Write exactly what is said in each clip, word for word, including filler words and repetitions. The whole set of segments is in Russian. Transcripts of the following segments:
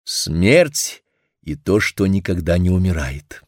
Смерть и то, что никогда не умирает.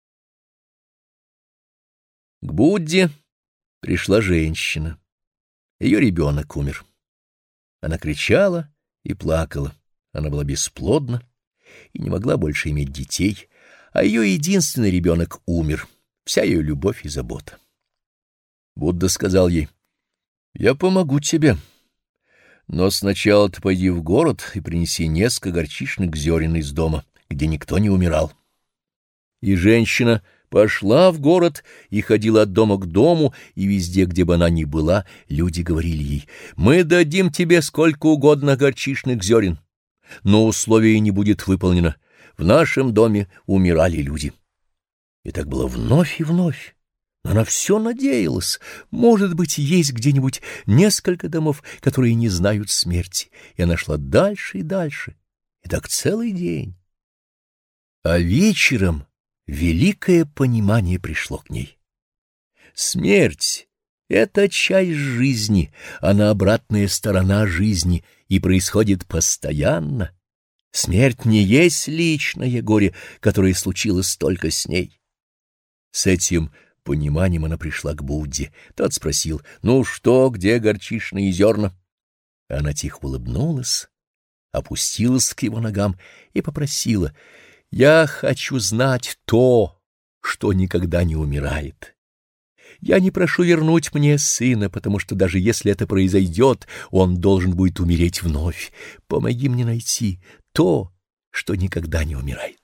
К Будде пришла женщина. Ее ребенок умер. Она кричала и плакала. Она была бесплодна и не могла больше иметь детей, а ее единственный ребенок умер, вся ее любовь и забота. Будда сказал ей: «Я помогу тебе, но сначала ты пойди в город и принеси несколько горчичных зерен из дома, где никто не умирал». И женщина пошла в город и ходила от дома к дому, и везде, где бы она ни была, люди говорили ей: «Мы дадим тебе сколько угодно горчичных зерен, но условие не будет выполнено. В нашем доме умирали люди». И так было вновь и вновь. Но она все надеялась. Может быть, есть где-нибудь несколько домов, которые не знают смерти. И она шла дальше и дальше. И так целый день. А вечером великое понимание пришло к ней. Смерть — это часть жизни, она обратная сторона жизни и происходит постоянно. Смерть не есть личное горе, которое случилось только с ней. С этим пониманием она пришла к Будде. Тот спросил: «Ну что, где горчичные зерна?» Она тихо улыбнулась, опустилась к его ногам и попросила: «Я хочу знать то, что никогда не умирает. Я не прошу вернуть мне сына, потому что даже если это произойдет, он должен будет умереть вновь. Помоги мне найти то, что никогда не умирает».